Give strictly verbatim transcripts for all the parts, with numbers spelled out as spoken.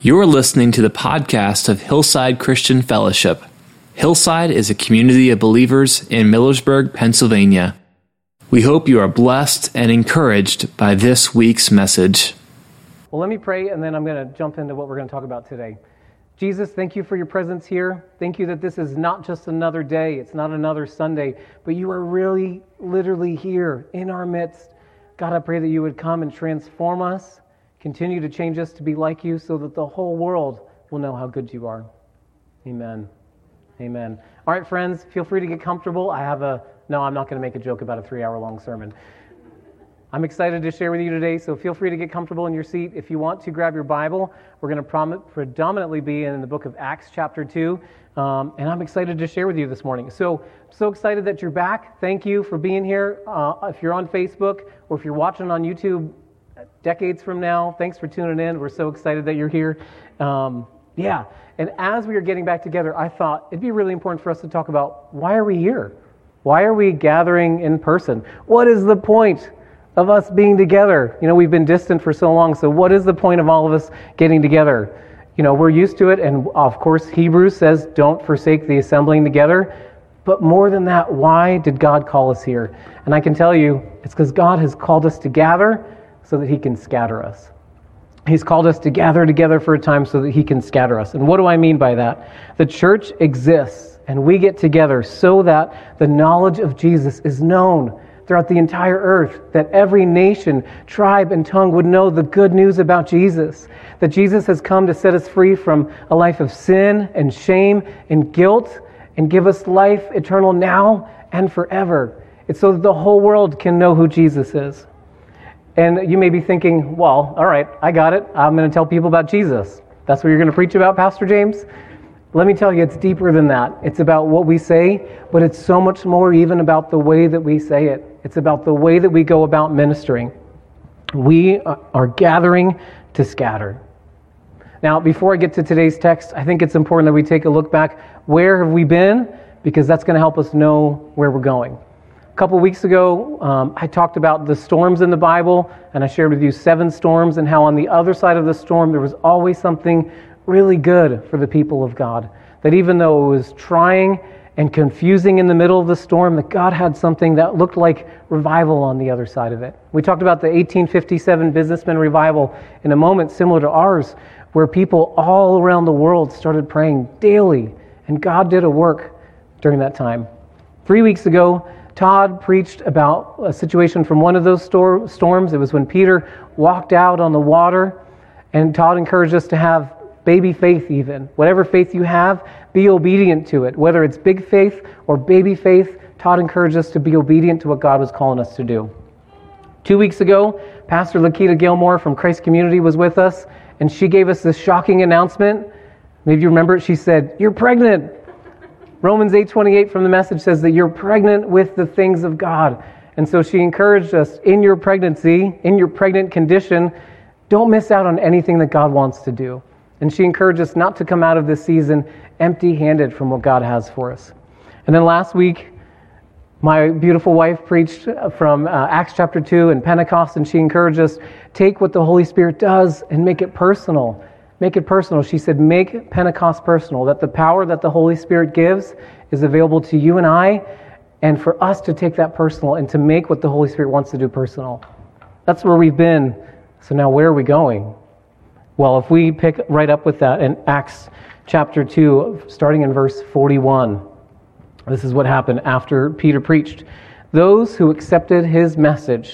You're listening to the podcast of Hillside Christian Fellowship. Hillside is a community of believers in Millersburg, Pennsylvania. We hope you are blessed and encouraged by this week's message. Well, let me pray, and then I'm going to jump into what we're going to talk about today. Jesus, thank you for your presence here. Thank you that this is not just another day. It's not another Sunday, but you are really, literally here in our midst. God, I pray that you would come and transform us. Continue to change us to be like you so that the whole world will know how good you are. Amen. Amen. All right, friends, feel free to get comfortable. I have a, no, I'm not going to make a joke about a three-hour-long sermon. I'm excited to share with you today, so feel free to get comfortable in your seat. If you want to grab your Bible, we're going to prom- predominantly be in the book of Acts chapter two, um, and I'm excited to share with you this morning. So, so excited that you're back. Thank you for being here. Uh, if you're on Facebook or if you're watching on YouTube, decades from now, thanks for tuning in. We're so excited that you're here. Um, yeah, and as we are getting back together, I thought it'd be really important for us to talk about why are we here? Why are we gathering in person? What is the point of us being together? You know, we've been distant for so long, so what is the point of all of us getting together? You know, we're used to it, and of course, Hebrews says, don't forsake the assembling together. But more than that, why did God call us here? And I can tell you, it's because God has called us to gather so that he can scatter us. He's called us to gather together for a time so that he can scatter us. And what do I mean by that? The church exists, and we get together so that the knowledge of Jesus is known throughout the entire earth, that every nation, tribe, and tongue would know the good news about Jesus, that Jesus has come to set us free from a life of sin and shame and guilt and give us life eternal now and forever. It's so that the whole world can know who Jesus is. And you may be thinking, well, all right, I got it. I'm going to tell people about Jesus. That's what you're going to preach about, Pastor James? Let me tell you, it's deeper than that. It's about what we say, but it's so much more even about the way that we say it. It's about the way that we go about ministering. We are gathering to scatter. Now, before I get to today's text, I think it's important that we take a look back. Where have we been? Because that's going to help us know where we're going. A couple weeks ago, um, I talked about the storms in the Bible, and I shared with you seven storms and how on the other side of the storm there was always something really good for the people of God. That even though it was trying and confusing in the middle of the storm, that God had something that looked like revival on the other side of it. We talked about the eighteen fifty-seven businessman revival in a moment similar to ours, where people all around the world started praying daily, and God did a work during that time. Three weeks ago, Todd preached about a situation from one of those stor- storms. It was when Peter walked out on the water, and Todd encouraged us to have baby faith even. Whatever faith you have, be obedient to it. Whether it's big faith or baby faith, Todd encouraged us to be obedient to what God was calling us to do. Two weeks ago, Pastor Lakita Gilmore from Christ Community was with us, and she gave us this shocking announcement. Maybe you remember it. She said, "You're pregnant." Romans eight twenty-eight from the Message says that you're pregnant with the things of God. And so she encouraged us in your pregnancy, in your pregnant condition, don't miss out on anything that God wants to do. And she encouraged us not to come out of this season empty-handed from what God has for us. And then last week, my beautiful wife preached from uh, Acts chapter two and Pentecost, and she encouraged us, take what the Holy Spirit does and make it personal. Make it personal. She said, make Pentecost personal, that the power that the Holy Spirit gives is available to you and I, and for us to take that personal and to make what the Holy Spirit wants to do personal. That's where we've been. So now where are we going? Well, if we pick right up with that in Acts chapter two, starting in verse forty-one, this is what happened after Peter preached. Those who accepted his message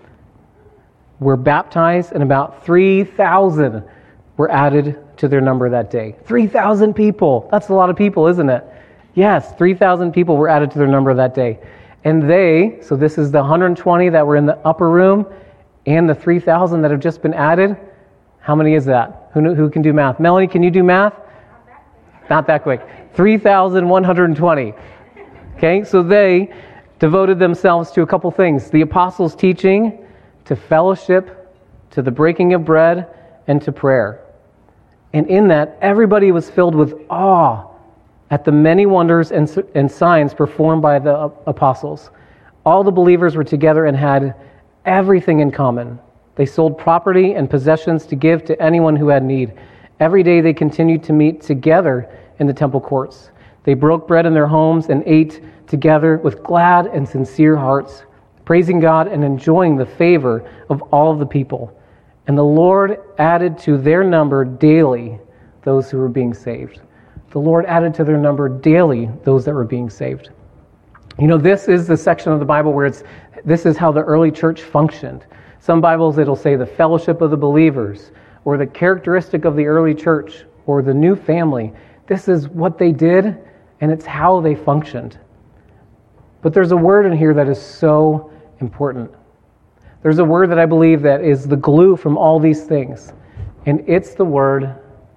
were baptized, and about three thousand were added to their number that day. three thousand people. That's a lot of people, isn't it? Yes, three thousand people were added to their number that day. And they, so this is the one hundred twenty that were in the upper room and the three thousand that have just been added. How many is that? Who who can do math? Melanie, can you do math? Not that quick. three thousand one hundred twenty. Okay, so they devoted themselves to a couple things. The apostles' teaching, to fellowship, to the breaking of bread, and to prayer. And in that, everybody was filled with awe at the many wonders and, and signs performed by the apostles. All the believers were together and had everything in common. They sold property and possessions to give to anyone who had need. Every day they continued to meet together in the temple courts. They broke bread in their homes and ate together with glad and sincere hearts, praising God and enjoying the favor of all of the people. And the Lord added to their number daily those who were being saved. The Lord added to their number daily those that were being saved. You know, this is the section of the Bible where it's, this is how the early church functioned. Some Bibles, it'll say the fellowship of the believers, or the characteristic of the early church, or the new family. This is what they did, and it's how they functioned. But there's a word in here that is so important. There's a word that I believe that is the glue from all these things, and it's the word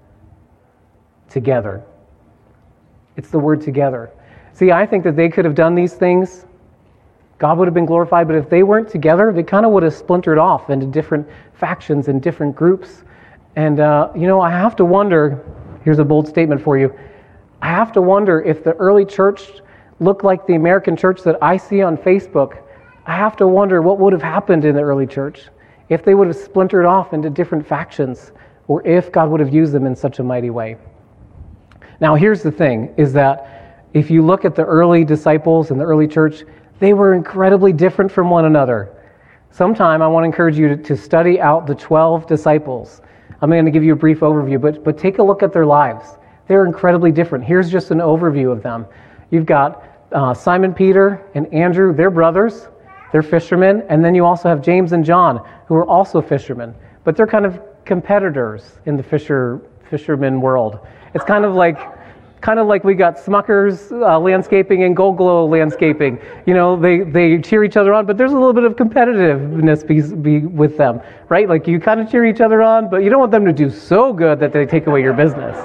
together. It's the word together. See, I think that they could have done these things. God would have been glorified, but if they weren't together, they kind of would have splintered off into different factions and different groups. And, uh, you know, I have to wonder, here's a bold statement for you, I have to wonder if the early church looked like the American church that I see on Facebook. I have to wonder what would have happened in the early church if they would have splintered off into different factions, or if God would have used them in such a mighty way. Now, here's the thing, is that if you look at the early disciples and the early church, they were incredibly different from one another. Sometime I want to encourage you to, to study out the twelve disciples. I'm going to give you a brief overview, but, but take a look at their lives. They're incredibly different. Here's just an overview of them. You've got uh, Simon Peter and Andrew, they're brothers, they're fishermen, and then you also have James and John, who are also fishermen, but they're kind of competitors in the fisher fisherman world. It's kind of like kind of like we got Smucker's uh, landscaping and Gold Glow landscaping. You know, they, they cheer each other on, but there's a little bit of competitiveness be, be with them, right? Like you kind of cheer each other on, but you don't want them to do so good that they take away your business,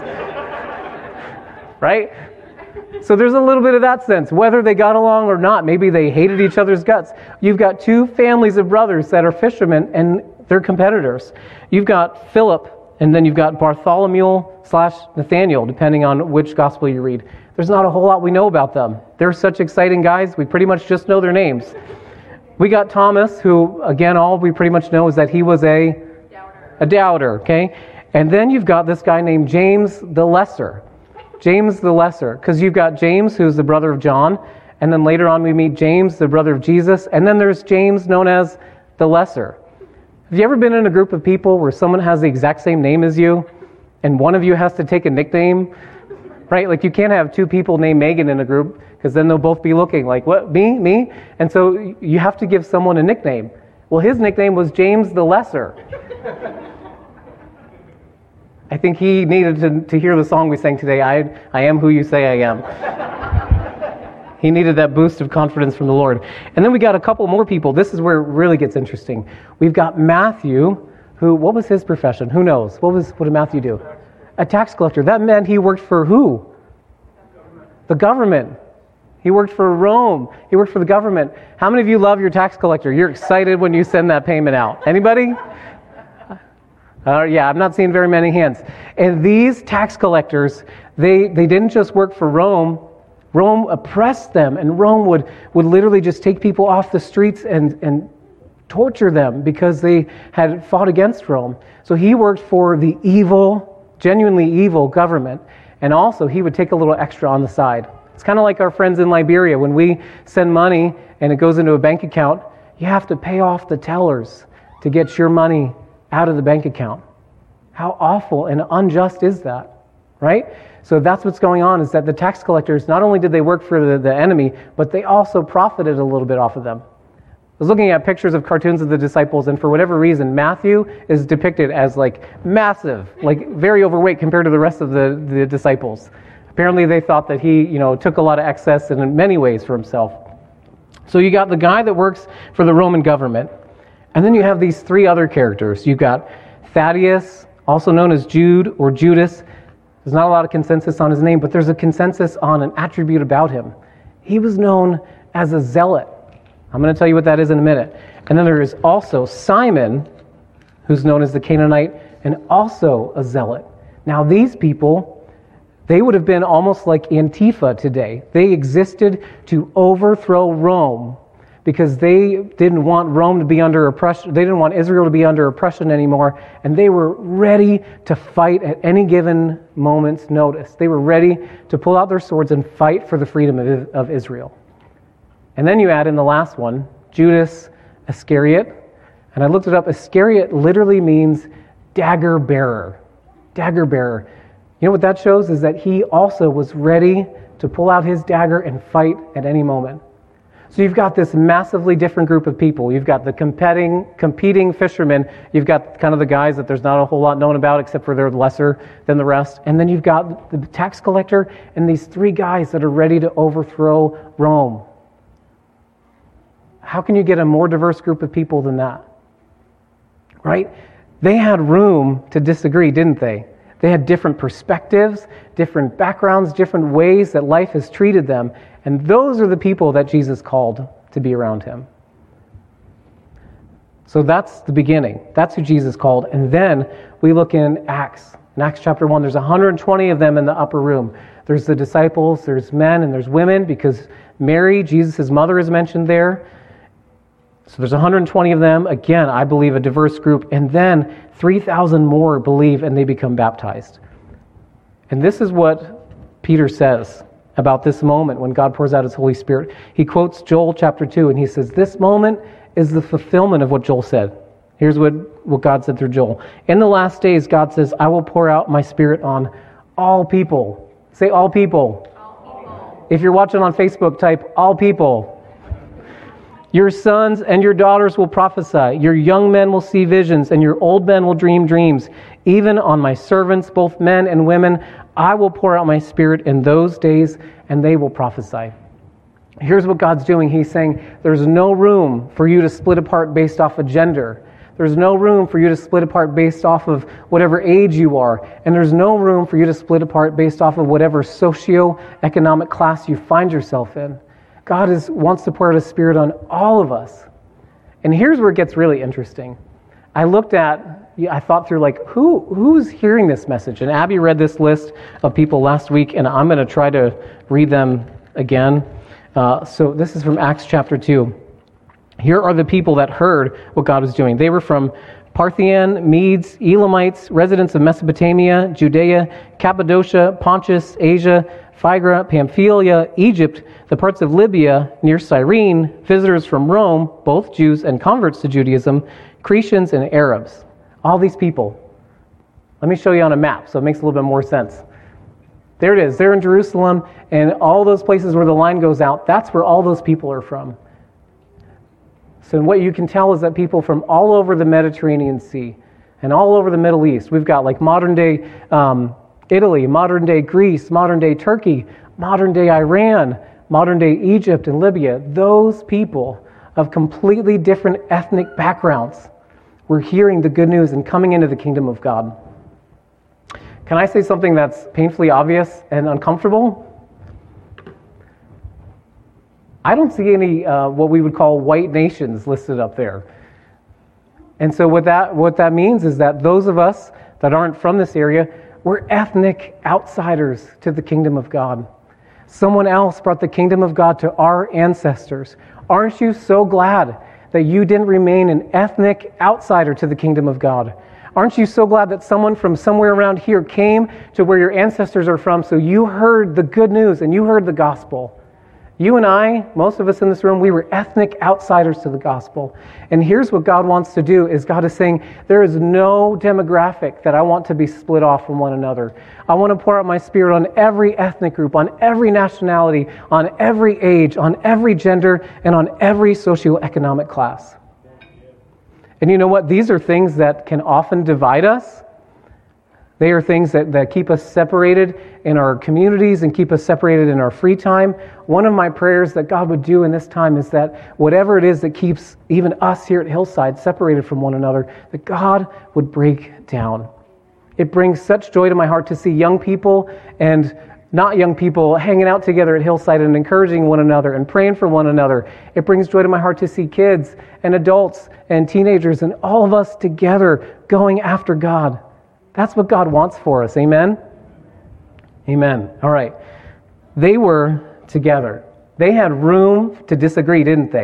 right? So there's a little bit of that sense, whether they got along or not. Maybe they hated each other's guts. You've got two families of brothers that are fishermen, and they're competitors. You've got Philip, and then you've got Bartholomew slash Nathaniel, depending on which gospel you read. There's not a whole lot we know about them. They're such exciting guys, we pretty much just know their names. We got Thomas, who, again, all we pretty much know is that he was a doubter, a doubter, okay? And then you've got this guy named James the Lesser. James the Lesser, because you've got James, who's the brother of John, and then later on we meet James, the brother of Jesus, and then there's James known as the Lesser. Have you ever been in a group of people where someone has the exact same name as you, and one of you has to take a nickname? Right? Like you can't have two people named Megan in a group, because then they'll both be looking like, what, me, me? And so you have to give someone a nickname. Well, his nickname was James the Lesser. I think he needed to, to hear the song we sang today, I, I am who you say I am. He needed that boost of confidence from the Lord. And then we got a couple more people. This is where it really gets interesting. We've got Matthew, who, what was his profession? Who knows? What was what did Matthew do? A tax collector. That meant he worked for who? The government. He worked for Rome. He worked for the government. How many of you love your tax collector? You're excited when you send that payment out. Anybody? Uh, yeah, I'm not seeing very many hands. And these tax collectors, they, they didn't just work for Rome. Rome oppressed them, and Rome would, would literally just take people off the streets and, and torture them because they had fought against Rome. So he worked for the evil, genuinely evil government, and also he would take a little extra on the side. It's kind of like our friends in Liberia. When we send money and it goes into a bank account, you have to pay off the tellers to get your money out of the bank account. How awful and unjust is that, right? So that's what's going on, is that the tax collectors, not only did they work for the, the enemy, but they also profited a little bit off of them. I was looking at pictures of cartoons of the disciples, and for whatever reason, Matthew is depicted as like massive, like very overweight compared to the rest of the, the disciples. Apparently they thought that he, you know, took a lot of excess and in many ways for himself. So you got the guy that works for the Roman government, and then you have these three other characters. You've got Thaddeus, also known as Jude or Judas. There's not a lot of consensus on his name, but there's a consensus on an attribute about him. He was known as a zealot. I'm going to tell you what that is in a minute. And then there is also Simon, who's known as the Canaanite, and also a zealot. Now these people, they would have been almost like Antifa today. They existed to overthrow Rome, because they didn't want Rome to be under oppression. They didn't want Israel to be under oppression anymore, and they were ready to fight at any given moment's notice. They were ready to pull out their swords and fight for the freedom of, of Israel. And then you add in the last one, Judas Iscariot, and I looked it up. Iscariot literally means dagger bearer. Dagger bearer. You know what that shows is that he also was ready to pull out his dagger and fight at any moment. So you've got this massively different group of people. You've got the competing, competing fishermen. You've got kind of the guys that there's not a whole lot known about except for they're lesser than the rest. And then you've got the tax collector and these three guys that are ready to overthrow Rome. How can you get a more diverse group of people than that? Right? They had room to disagree, didn't they? They had different perspectives, different backgrounds, different ways that life has treated them. And those are the people that Jesus called to be around him. So that's the beginning. That's who Jesus called. And then we look in Acts. In Acts chapter one, there's one hundred twenty of them in the upper room. There's the disciples, there's men, and there's women, because Mary, Jesus' mother, is mentioned there. So there's one hundred twenty of them. Again, I believe a diverse group. And then three thousand more believe and they become baptized. And this is what Peter says about this moment when God pours out his Holy Spirit. He quotes Joel chapter two and he says, this moment is the fulfillment of what Joel said. Here's what, what God said through Joel. In the last days, God says, I will pour out my Spirit on all people. Say all people. All people. If you're watching on Facebook, type all people. Your sons and your daughters will prophesy. Your young men will see visions, and your old men will dream dreams. Even on my servants, both men and women, I will pour out my Spirit in those days, and they will prophesy. Here's what God's doing. He's saying, there's no room for you to split apart based off of gender. There's no room for you to split apart based off of whatever age you are. And there's no room for you to split apart based off of whatever socio-economic class you find yourself in. God is, wants to pour out His Spirit on all of us. And here's where it gets really interesting. I looked at, I thought through like, who who's hearing this message? And Abby read this list of people last week, and I'm going to try to read them again. Uh, so this is from Acts chapter two. Here are the people that heard what God was doing. They were from Parthian, Medes, Elamites, residents of Mesopotamia, Judea, Cappadocia, Pontus, Asia, Phrygia, Pamphylia, Egypt, the parts of Libya near Cyrene, visitors from Rome, both Jews and converts to Judaism, Cretians and Arabs. All these people. Let me show you on a map so it makes a little bit more sense. There it is. They're in Jerusalem, and all those places where the line goes out, that's where all those people are from. So what you can tell is that people from all over the Mediterranean Sea and all over the Middle East, we've got like modern day um, Italy, modern day Greece, modern day Turkey, modern day Iran, modern day Egypt and Libya. Those people of completely different ethnic backgrounds were hearing the good news and coming into the kingdom of God. Can I say something that's painfully obvious and uncomfortable? I don't see any uh, what we would call white nations listed up there. And so what that what that means is that those of us that aren't from this area, we're ethnic outsiders to the kingdom of God. Someone else brought the kingdom of God to our ancestors. Aren't you so glad that you didn't remain an ethnic outsider to the kingdom of God? Aren't you so glad that someone from somewhere around here came to where your ancestors are from, so you heard the good news and you heard the gospel? You and I, most of us in this room, we were ethnic outsiders to the gospel. And here's what God wants to do, is God is saying, there is no demographic that I want to be split off from one another. I want to pour out my Spirit on every ethnic group, on every nationality, on every age, on every gender, and on every socioeconomic class. And you know what? These are things that can often divide us. They are things that, that keep us separated in our communities and keep us separated in our free time. One of my prayers that God would do in this time is that whatever it is that keeps even us here at Hillside separated from one another, that God would break down. It brings such joy to my heart to see young people and not young people hanging out together at Hillside and encouraging one another and praying for one another. It brings joy to my heart to see kids and adults and teenagers and all of us together going after God. That's what God wants for us. Amen? Amen. All right. They were together. They had room to disagree, didn't they?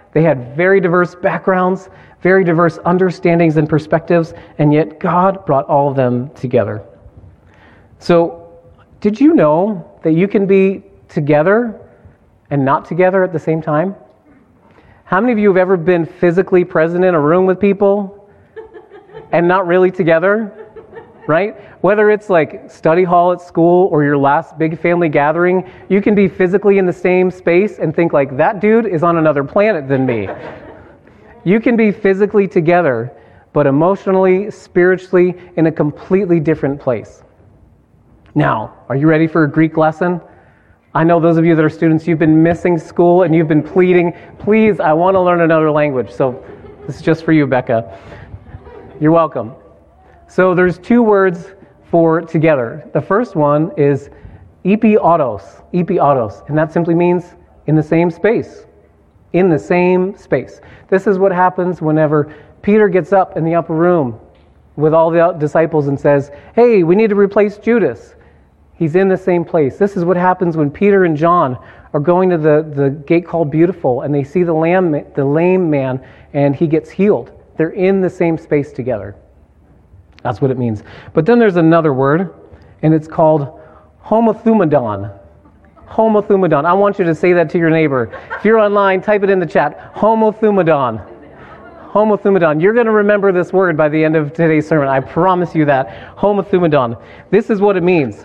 They had very diverse backgrounds, very diverse understandings and perspectives, and yet God brought all of them together. So, did you know that you can be together and not together at the same time? How many of you have ever been physically present in a room with people and not really together? Right? Whether it's like study hall at school or your last big family gathering, you can be physically in the same space and think like, that dude is on another planet than me. You can be physically together, but emotionally, spiritually, in a completely different place. Now, are you ready for a Greek lesson? I know those of you that are students, you've been missing school and you've been pleading, please, I want to learn another language. So this is just for you, Becca. You're welcome. So there's two words for together. The first one is epiautos, epiautos, and that simply means in the same space, in the same space. This is what happens whenever Peter gets up in the upper room with all the disciples and says, hey, we need to replace Judas. He's in the same place. This is what happens when Peter and John are going to the, the gate called Beautiful and they see the lame, the lame man and he gets healed. They're in the same space together. That's what it means. But then there's another word, and it's called homothumadon. Homothumadon. I want you to say that to your neighbor. If you're online, type it in the chat. Homothumadon. Homothumadon. You're going to remember this word by the end of today's sermon. I promise you that. Homothumadon. This is what it means.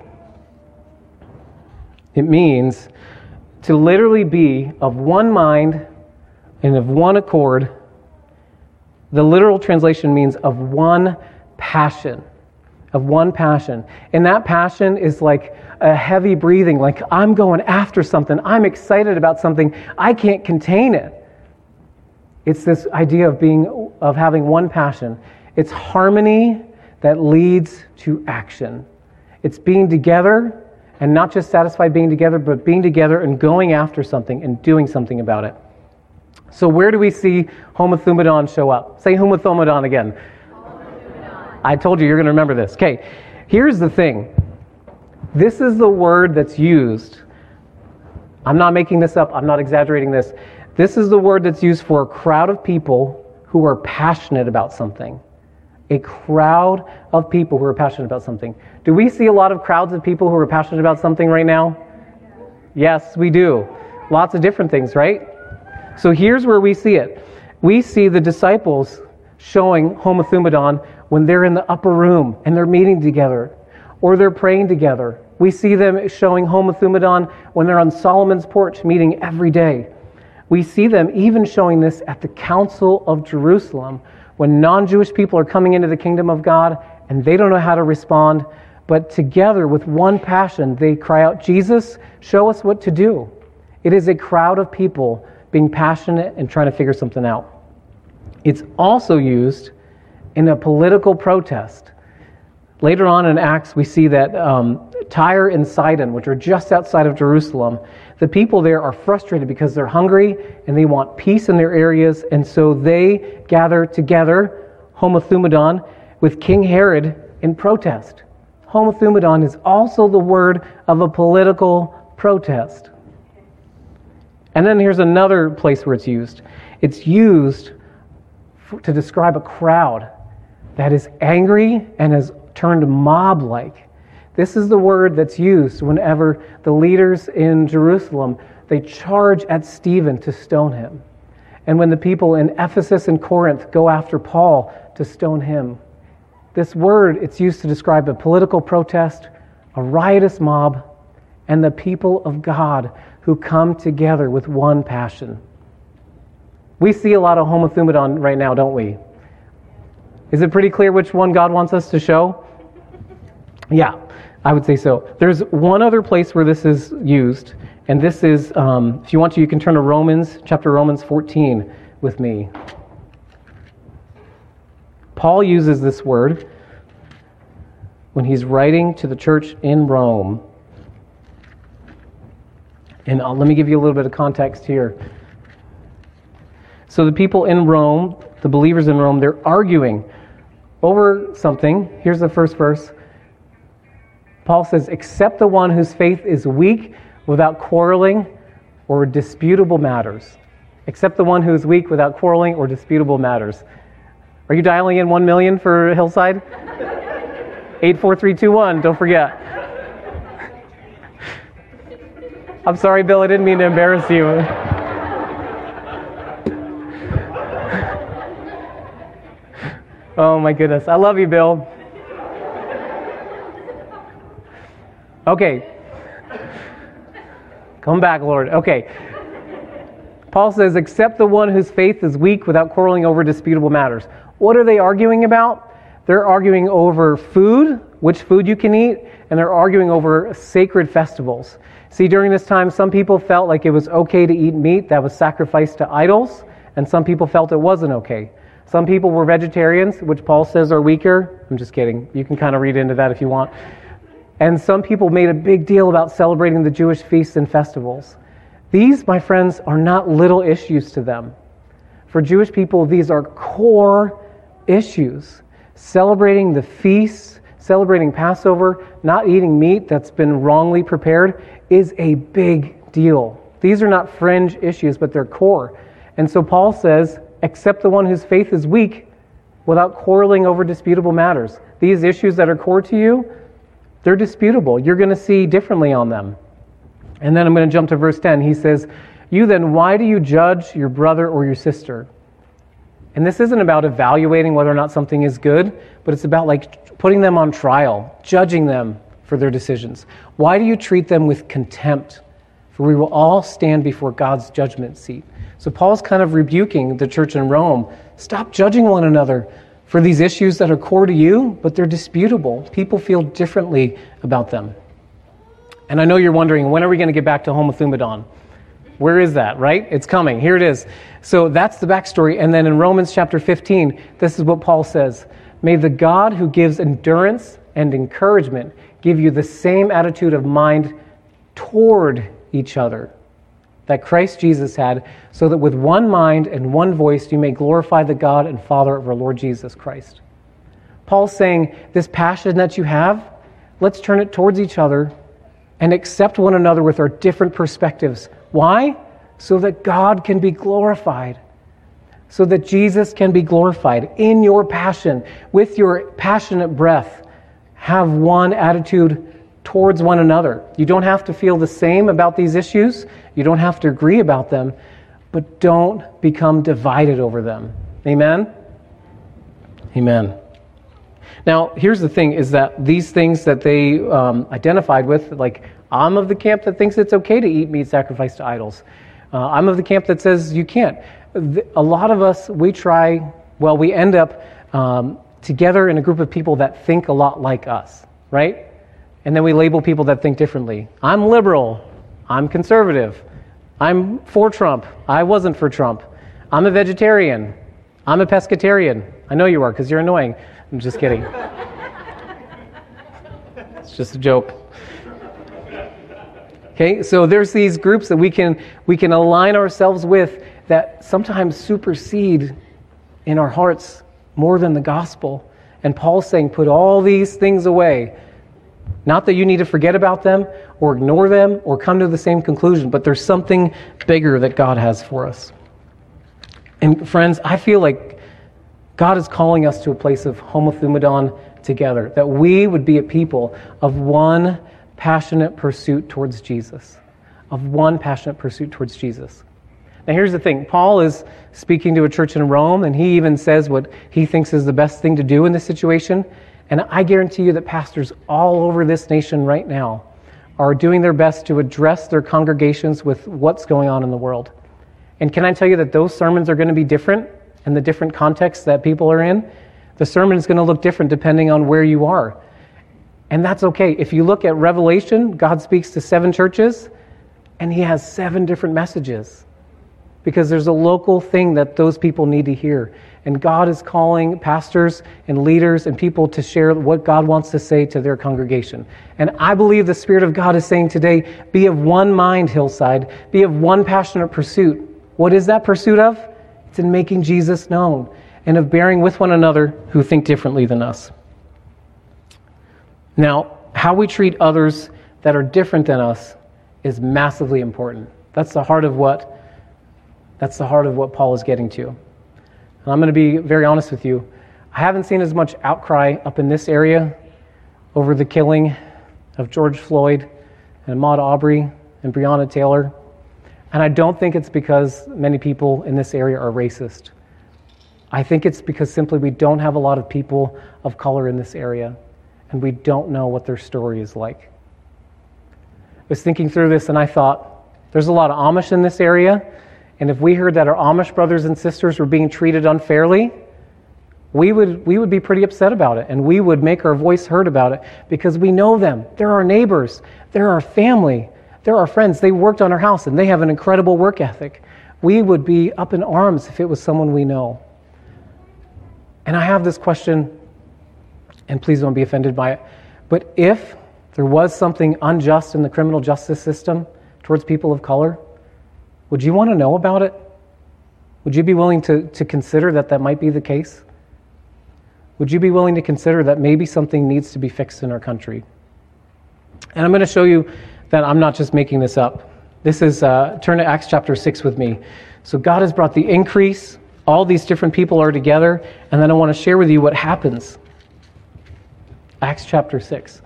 It means to literally be of one mind and of one accord. The literal translation means of one passion, of one passion. And that passion is like a heavy breathing, like I'm going after something. I'm excited about something. I can't contain it. It's this idea of being, of having one passion. It's harmony that leads to action. It's being together and not just satisfied being together, but being together and going after something and doing something about it. So where do we see homothumadon show up? Say homothumadon again. I told you you're going to remember this. Okay, here's the thing. This is the word that's used. I'm not making this up. I'm not exaggerating this. This is the word that's used for a crowd of people who are passionate about something. A crowd of people who are passionate about something. Do we see a lot of crowds of people who are passionate about something right now? Yes, we do. Lots of different things, right? So here's where we see it. We see the disciples showing homothumadon when they're in the upper room and they're meeting together or they're praying together. We see them showing homothumadon when they're on Solomon's porch meeting every day. We see them even showing this at the Council of Jerusalem when non-Jewish people are coming into the kingdom of God and they don't know how to respond, but together with one passion, they cry out, Jesus, show us what to do. It is a crowd of people being passionate and trying to figure something out. It's also used in a political protest. Later on in Acts, we see that um, Tyre and Sidon, which are just outside of Jerusalem, the people there are frustrated because they're hungry and they want peace in their areas, and so they gather together, homothumadon, with King Herod in protest. Homothumadon is also the word of a political protest. And then here's another place where it's used. It's used for, to describe a crowd that is angry and has turned mob-like. This is the word that's used whenever the leaders in Jerusalem, they charge at Stephen to stone him. And when the people in Ephesus and Corinth go after Paul to stone him. This word, it's used to describe a political protest, a riotous mob, and the people of God who come together with one passion. We see a lot of homothumadon right now, don't we? Is it pretty clear which one God wants us to show? Yeah, I would say so. There's one other place where this is used, and this is, um, if you want to, you can turn to Romans, chapter Romans fourteen with me. Paul uses this word when he's writing to the church in Rome. And uh, let me give you a little bit of context here. So the people in Rome, the believers in Rome, they're arguing over something. Here's the first verse. Paul says, "Except the one whose faith is weak without quarreling or disputable matters." Except the one who is weak without quarreling or disputable matters. Are you dialing in one million for Hillside? eight four three two one, don't forget. I'm sorry, Bill, I didn't mean to embarrass you. Oh my goodness, I love you, Bill. Okay. Come back, Lord. Okay. Paul says, except the one whose faith is weak without quarreling over disputable matters. What are they arguing about? They're arguing over food, which food you can eat, and they're arguing over sacred festivals. See, during this time, some people felt like it was okay to eat meat that was sacrificed to idols, and some people felt it wasn't okay. Some people were vegetarians, which Paul says are weaker. I'm just kidding. You can kind of read into that if you want. And some people made a big deal about celebrating the Jewish feasts and festivals. These, my friends, are not little issues to them. For Jewish people, these are core issues. Celebrating the feasts, celebrating Passover, not eating meat that's been wrongly prepared is a big deal. These are not fringe issues, but they're core. And so Paul says, except the one whose faith is weak, without quarreling over disputable matters. These issues that are core to you, they're disputable. You're going to see differently on them. And then I'm going to jump to verse ten. He says, you then, why do you judge your brother or your sister? And this isn't about evaluating whether or not something is good, but it's about like putting them on trial, judging them for their decisions. Why do you treat them with contempt? For we will all stand before God's judgment seat. So Paul's kind of rebuking the church in Rome. Stop judging one another for these issues that are core to you, but they're disputable. People feel differently about them. And I know you're wondering, when are we going to get back to homothumadon? Where is that, right? It's coming. Here it is. So that's the backstory. And then in Romans chapter fifteen, this is what Paul says. May the God who gives endurance and encouragement give you the same attitude of mind toward each other that Christ Jesus had, so that with one mind and one voice you may glorify the God and Father of our Lord Jesus Christ. Paul's saying, this passion that you have, let's turn it towards each other and accept one another with our different perspectives. Why? So that God can be glorified. So that Jesus can be glorified. In your passion, with your passionate breath, have one attitude towards one another. You don't have to feel the same about these issues. You don't have to agree about them. But don't become divided over them. Amen? Amen. Now, here's the thing, is that these things that they um, identified with, like, I'm of the camp that thinks it's okay to eat meat sacrificed to idols. Uh, I'm of the camp that says you can't. A lot of us, we try, well, we end up um, together in a group of people that think a lot like us, right? And then we label people that think differently. I'm liberal. I'm conservative. I'm for Trump. I wasn't for Trump. I'm a vegetarian. I'm a pescatarian. I know you are because you're annoying. I'm just kidding. It's just a joke. Okay, so there's these groups that we can we can align ourselves with that sometimes supersede in our hearts more than the gospel. And Paul's saying, put all these things away. Not that you need to forget about them or ignore them or come to the same conclusion, but there's something bigger that God has for us. And friends, I feel like God is calling us to a place of homothumadon together, that we would be a people of one passionate pursuit towards Jesus, of one passionate pursuit towards Jesus. Now here's the thing, Paul is speaking to a church in Rome, and he even says what he thinks is the best thing to do in this situation. And I guarantee you that pastors all over this nation right now are doing their best to address their congregations with what's going on in the world. And can I tell you that those sermons are going to be different in the different contexts that people are in? The sermon is going to look different depending on where you are. And that's okay. If you look at Revelation, God speaks to seven churches, and he has seven different messages. Because there's a local thing that those people need to hear. And God is calling pastors and leaders and people to share what God wants to say to their congregation. And I believe the Spirit of God is saying today, be of one mind, Hillside. Be of one passionate pursuit. What is that pursuit of? It's in making Jesus known and of bearing with one another who think differently than us. Now, how we treat others that are different than us is massively important. That's the heart of what That's the heart of what Paul is getting to. And I'm going to be very honest with you. I haven't seen as much outcry up in this area over the killing of George Floyd and Ahmaud Arbery and Breonna Taylor. And I don't think it's because many people in this area are racist. I think it's because simply we don't have a lot of people of color in this area, and we don't know what their story is like. I was thinking through this, and I thought, there's a lot of Amish in this area, and if we heard that our Amish brothers and sisters were being treated unfairly, we would we would be pretty upset about it, and we would make our voice heard about it, because we know them. They're our neighbors. They're our family. They're our friends. They worked on our house, and they have an incredible work ethic. We would be up in arms if it was someone we know. And I have this question, and please don't be offended by it, but if there was something unjust in the criminal justice system towards people of color, would you want to know about it? Would you be willing to, to consider that that might be the case? Would you be willing to consider that maybe something needs to be fixed in our country? And I'm going to show you that I'm not just making this up. This is, uh, turn to Acts chapter six with me. So God has brought the increase. All these different people are together, and then I want to share with you what happens. Acts chapter six.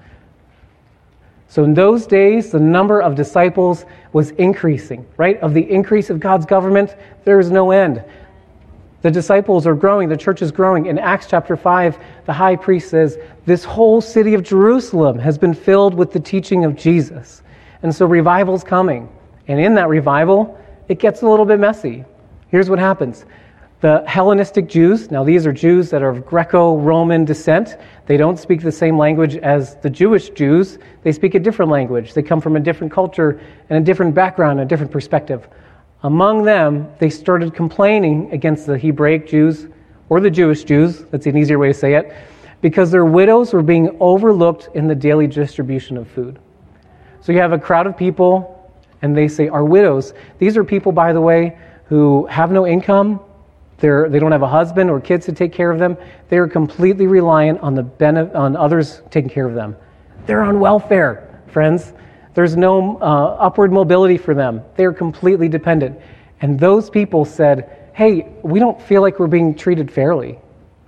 So in those days, the number of disciples was increasing, right? Of the increase of God's government, there is no end. The disciples are growing, the church is growing. In Acts chapter five, the high priest says, this whole city of Jerusalem has been filled with the teaching of Jesus. And so revival's coming. And in that revival, it gets a little bit messy. Here's what happens. The Hellenistic Jews, now these are Jews that are of Greco-Roman descent. They don't speak the same language as the Jewish Jews. They speak a different language. They come from a different culture and a different background, a different perspective. Among them, they started complaining against the Hebraic Jews, or the Jewish Jews, that's an easier way to say it, because their widows were being overlooked in the daily distribution of food. So you have a crowd of people, and they say, our widows. These are people, by the way, who have no income. They're, they don't have a husband or kids to take care of them. They are completely reliant on the benef- on others taking care of them. They're on welfare, friends. There's no uh, upward mobility for them. They're completely dependent. And those people said, hey, we don't feel like we're being treated fairly.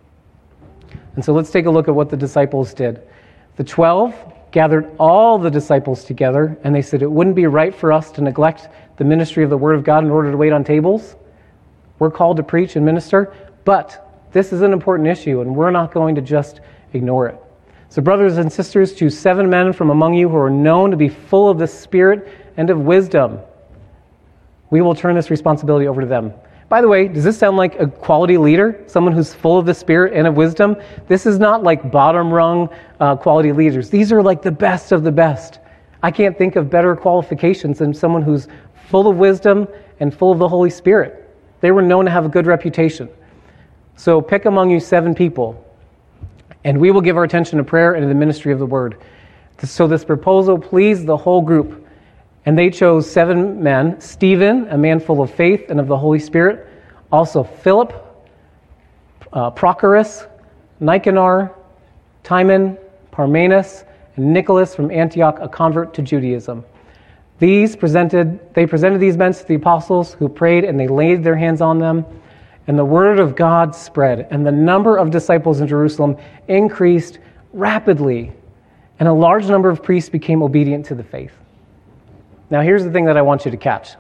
And so let's take a look at what the disciples did. The twelve gathered all the disciples together, and they said, it wouldn't be right for us to neglect the ministry of the Word of God in order to wait on tables. We're called to preach and minister, but this is an important issue, and we're not going to just ignore it. So brothers and sisters, choose seven men from among you who are known to be full of the Spirit and of wisdom. We will turn this responsibility over to them. By the way, does this sound like a quality leader? Someone who's full of the Spirit and of wisdom? This is not like bottom rung uh, quality leaders. These are like the best of the best. I can't think of better qualifications than someone who's full of wisdom and full of the Holy Spirit. They were known to have a good reputation. So pick among you seven people, and we will give our attention to prayer and to the ministry of the Word. So this proposal pleased the whole group. And they chose seven men, Stephen, a man full of faith and of the Holy Spirit, also Philip, uh, Prochorus, Nicanor, Timon, Parmenas, and Nicholas from Antioch, a convert to Judaism. These presented, they presented these men to the apostles, who prayed, and they laid their hands on them. And the word of God spread, and the number of disciples in Jerusalem increased rapidly, and a large number of priests became obedient to the faith. Now here's the thing that I want you to catch.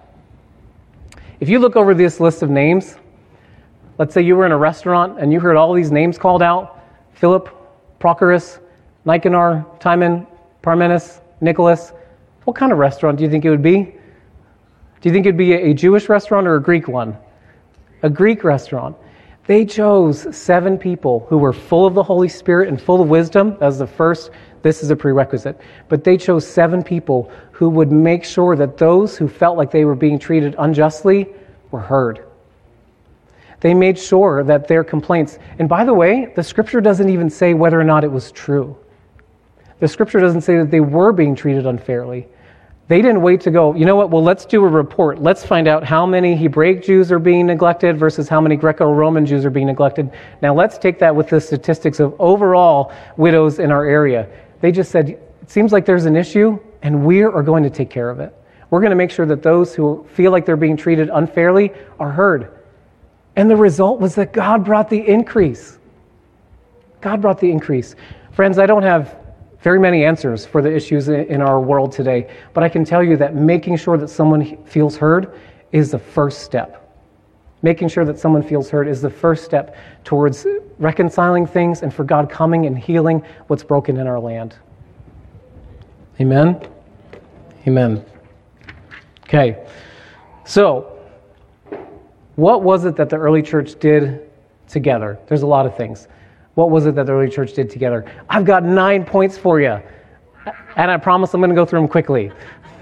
If you look over this list of names, let's say you were in a restaurant and you heard all these names called out, Philip, Prochorus, Nicanor, Timon, Parmenas, Nicholas, what kind of restaurant do you think it would be? Do you think it would be a Jewish restaurant or a Greek one? A Greek restaurant. They chose seven people who were full of the Holy Spirit and full of wisdom. That was the first. This is a prerequisite. But they chose seven people who would make sure that those who felt like they were being treated unjustly were heard. They made sure that their complaints, and by the way, the scripture doesn't even say whether or not it was true. The scripture doesn't say that they were being treated unfairly. They didn't wait to go, you know what, well, let's do a report. Let's find out how many Hebraic Jews are being neglected versus how many Greco-Roman Jews are being neglected. Now let's take that with the statistics of overall widows in our area. They just said, it seems like there's an issue, and we are going to take care of it. We're going to make sure that those who feel like they're being treated unfairly are heard. And the result was that God brought the increase. God brought the increase. Friends, I don't have very many answers for the issues in our world today, but I can tell you that making sure that someone feels heard is the first step. Making sure that someone feels heard is the first step towards reconciling things and for God coming and healing what's broken in our land. Amen? Amen. Okay, so what was it that the early church did together? There's a lot of things. What was it that the early church did together? I've got nine points for you, and I promise I'm going to go through them quickly.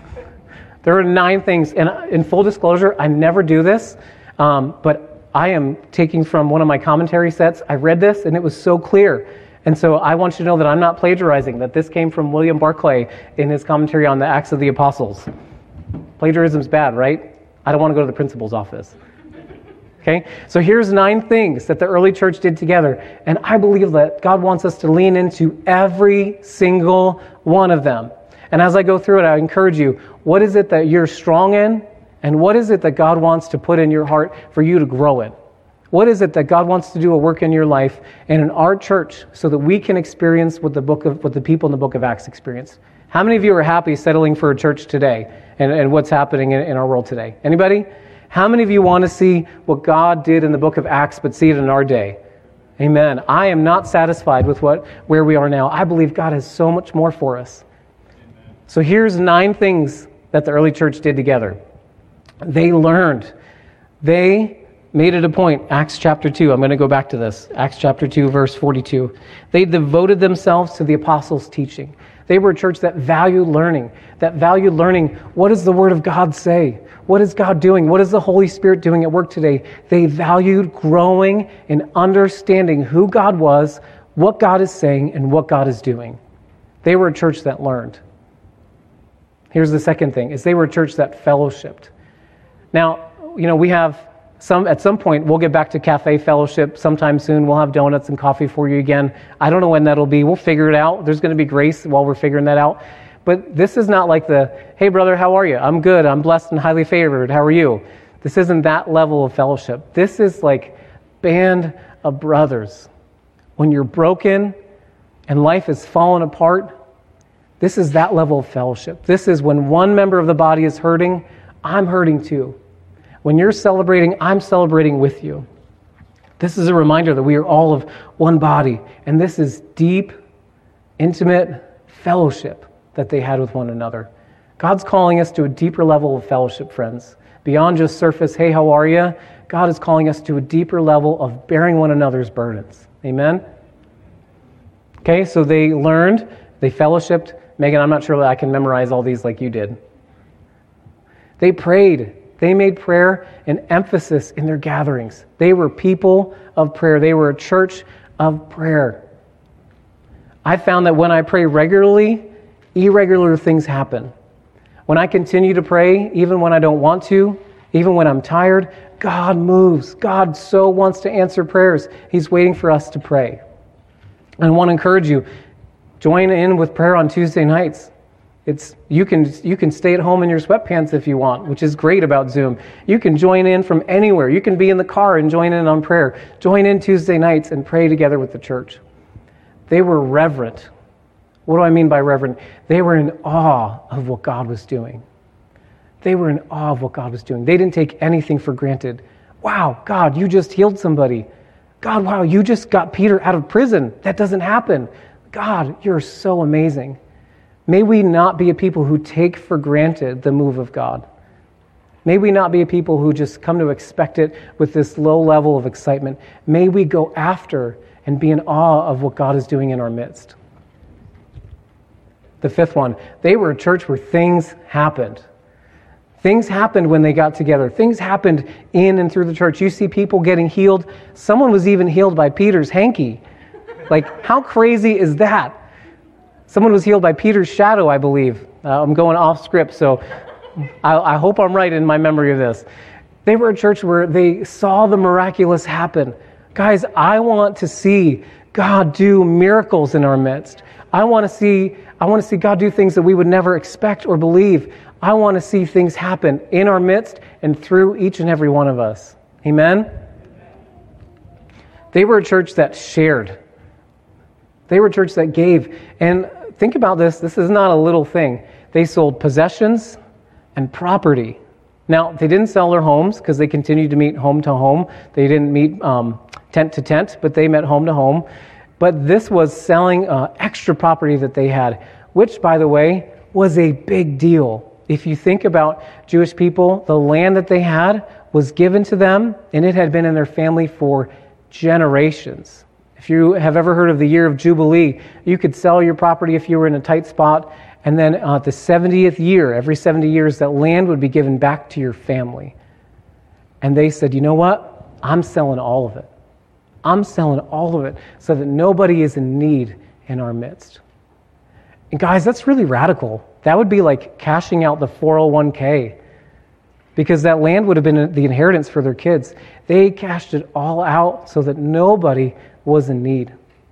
There are nine things, and in full disclosure, I never do this, um, but I am taking from one of my commentary sets. I read this, and it was so clear. And so I want you to know that I'm not plagiarizing, that this came from William Barclay in his commentary on the Acts of the Apostles. Plagiarism's bad, right? I don't want to go to the principal's office. Okay? So here's nine things that the early church did together. And I believe that God wants us to lean into every single one of them. And as I go through it, I encourage you, what is it that you're strong in? And what is it that God wants to put in your heart for you to grow in? What is it that God wants to do a work in your life and in our church so that we can experience what the book of what the people in the book of Acts experienced? How many of you are happy settling for a church today and, and what's happening in, in our world today? Anybody? How many of you want to see what God did in the book of Acts but see it in our day? Amen. I am not satisfied with what where we are now. I believe God has so much more for us. Amen. So here's nine things that the early church did together. They learned. They made it a point. Acts chapter two. I'm going to go back to this. Acts chapter two, verse forty-two. They devoted themselves to the apostles' teaching. They were a church that valued learning, that valued learning. What does the Word of God say? What is God doing? What is the Holy Spirit doing at work today? They valued growing and understanding who God was, what God is saying, and what God is doing. They were a church that learned. Here's the second thing, is they were a church that fellowshipped. Now, you know, we have some, at some point, we'll get back to cafe fellowship sometime soon. We'll have donuts and coffee for you again. I don't know when that'll be. We'll figure it out. There's going to be grace while we're figuring that out. But this is not like the, hey, brother, how are you? I'm good. I'm blessed and highly favored. How are you? This isn't that level of fellowship. This is like band of brothers. When you're broken and life has fallen apart, this is that level of fellowship. This is when one member of the body is hurting, I'm hurting too. When you're celebrating, I'm celebrating with you. This is a reminder that we are all of one body. And this is deep, intimate fellowship that they had with one another. God's calling us to a deeper level of fellowship, friends. Beyond just surface, hey, how are you? God is calling us to a deeper level of bearing one another's burdens. Amen? Okay, so they learned, they fellowshipped. Megan, I'm not sure that I can memorize all these like you did. They prayed. They made prayer an emphasis in their gatherings. They were people of prayer. They were a church of prayer. I found that when I pray regularly, irregular things happen. When I continue to pray, even when I don't want to, even when I'm tired, God moves. God so wants to answer prayers. He's waiting for us to pray. And I want to encourage you, join in with prayer on Tuesday nights. It's you can you can stay at home in your sweatpants if you want, which is great about Zoom. You can join in from anywhere. You can be in the car and join in on prayer. Join in Tuesday nights and pray together with the church. They were reverent. What do I mean by reverent? They were in awe of what God was doing. They were in awe of what God was doing. They didn't take anything for granted. Wow, God, you just healed somebody. God, wow, you just got Peter out of prison. That doesn't happen. God, you're so amazing. May we not be a people who take for granted the move of God. May we not be a people who just come to expect it with this low level of excitement. May we go after and be in awe of what God is doing in our midst. The fifth one, they were a church where things happened. Things happened when they got together. Things happened in and through the church. You see people getting healed. Someone was even healed by Peter's hanky. Like, how crazy is that? Someone was healed by Peter's shadow, I believe. Uh, I'm going off script, so I, I hope I'm right in my memory of this. They were a church where they saw the miraculous happen. Guys, I want to see God do miracles in our midst. I want to see, I want to see God do things that we would never expect or believe. I want to see things happen in our midst and through each and every one of us. Amen? They were a church that shared. They were a church that gave. And think about this. This is not a little thing. They sold possessions and property. Now, they didn't sell their homes because they continued to meet home to home. They didn't meet um, tent to tent, but they met home to home. But this was selling uh, extra property that they had, which, by the way, was a big deal. If you think about Jewish people, the land that they had was given to them, and it had been in their family for generations. If you have ever heard of the year of Jubilee, you could sell your property if you were in a tight spot, and then uh, the seventieth year, every seventy years, that land would be given back to your family. And they said, you know what? I'm selling all of it. I'm selling all of it so that nobody is in need in our midst. And guys, that's really radical. That would be like cashing out the four oh one k, because that land would have been the inheritance for their kids. They cashed it all out so that nobody was in need.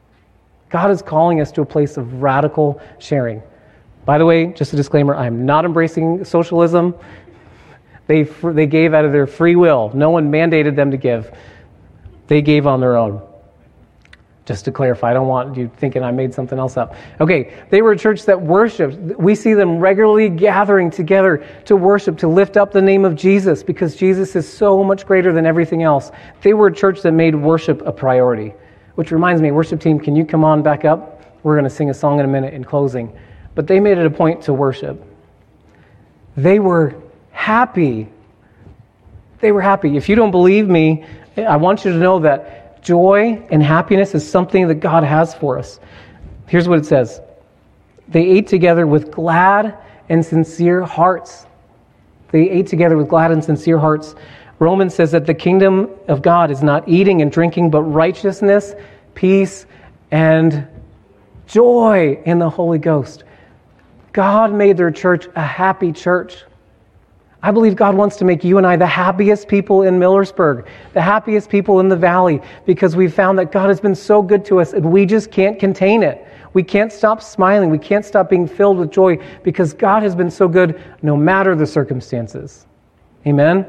God is calling us to a place of radical sharing. By the way, just a disclaimer, I'm not embracing socialism. They they gave out of their free will. No one mandated them to give. They gave on their own. Just to clarify, I don't want you thinking I made something else up. Okay, they were a church that worshiped. We see them regularly gathering together to worship, to lift up the name of Jesus, because Jesus is so much greater than everything else. They were a church that made worship a priority. Which reminds me, worship team, can you come on back up? We're going to sing a song in a minute in closing. But they made it a point to worship. They were happy. They were happy. If you don't believe me, I want you to know that joy and happiness is something that God has for us. Here's what it says. They ate together with glad and sincere hearts. They ate together with glad and sincere hearts. Romans says that the kingdom of God is not eating and drinking, but righteousness, peace, and joy in the Holy Ghost. God made their church a happy church. I believe God wants to make you and I the happiest people in Millersburg, the happiest people in the valley, because we've found that God has been so good to us and we just can't contain it. We can't stop smiling. We can't stop being filled with joy because God has been so good no matter the circumstances. Amen?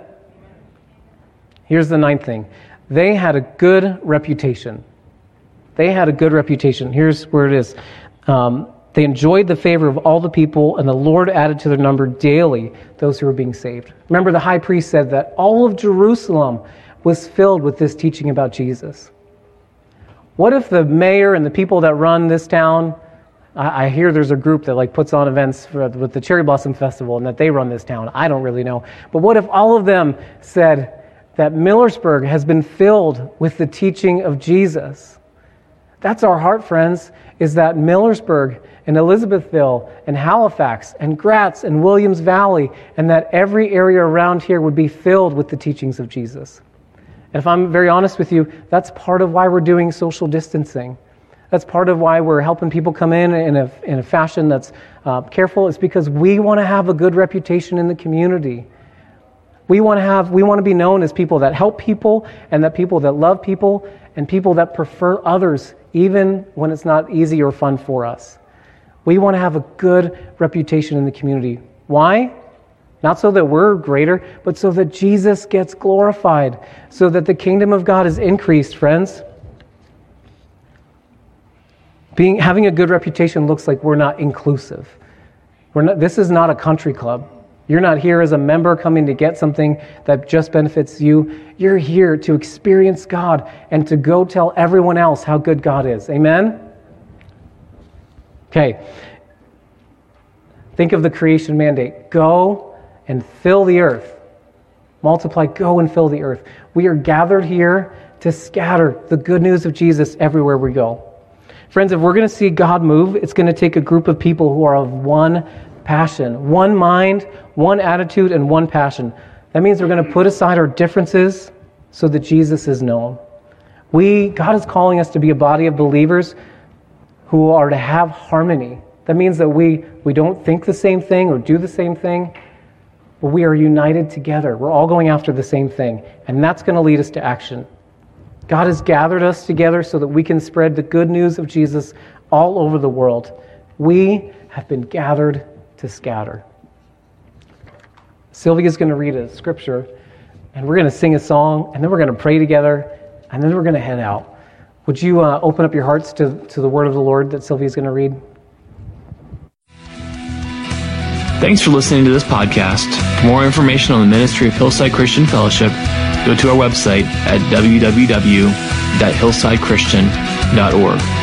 Here's the ninth thing. They had a good reputation. They had a good reputation. Here's where it is. Um, They enjoyed the favor of all the people, and the Lord added to their number daily those who were being saved. Remember, the high priest said that all of Jerusalem was filled with this teaching about Jesus. What if the mayor and the people that run this town, I, I hear there's a group that like puts on events for, with the Cherry Blossom Festival and that they run this town. I don't really know. But what if all of them said that Millersburg has been filled with the teaching of Jesus? That's our heart, friends, is that Millersburg and Elizabethville and Halifax and Gratz and Williams Valley, and that every area around here would be filled with the teachings of Jesus. And if I'm very honest with you, that's part of why we're doing social distancing. That's part of why we're helping people come in in a, in a fashion that's uh, careful. It's because we want to have a good reputation in the community. We want to have, we want to be known as people that help people, and that people that love people, and people that prefer others, even when it's not easy or fun for us. We want to have a good reputation in the community. Why? Not so that we're greater, but so that Jesus gets glorified, so that the kingdom of God is increased, friends. Being having a good reputation looks like we're not inclusive. We're not, this is not a country club. You're not here as a member coming to get something that just benefits you. You're here to experience God and to go tell everyone else how good God is. Amen? Okay. Think of the creation mandate. Go and fill the earth. Multiply, go and fill the earth. We are gathered here to scatter the good news of Jesus everywhere we go. Friends, if we're going to see God move, it's going to take a group of people who are of one passion, one mind, one attitude, and one passion. That means we're going to put aside our differences so that Jesus is known. We, God is calling us to be a body of believers who are to have harmony. That means that we, we don't think the same thing or do the same thing, but we are united together. We're all going after the same thing, and that's going to lead us to action. God has gathered us together so that we can spread the good news of Jesus all over the world. We have been gathered to scatter. Sylvia's going to read a scripture, and we're going to sing a song, and then we're going to pray together, and then we're going to head out. Would you uh, open up your hearts to, to the word of the Lord that Sylvia's going to read? Thanks for listening to this podcast. For more information on the ministry of Hillside Christian Fellowship, go to our website at w w w dot hillside christian dot org.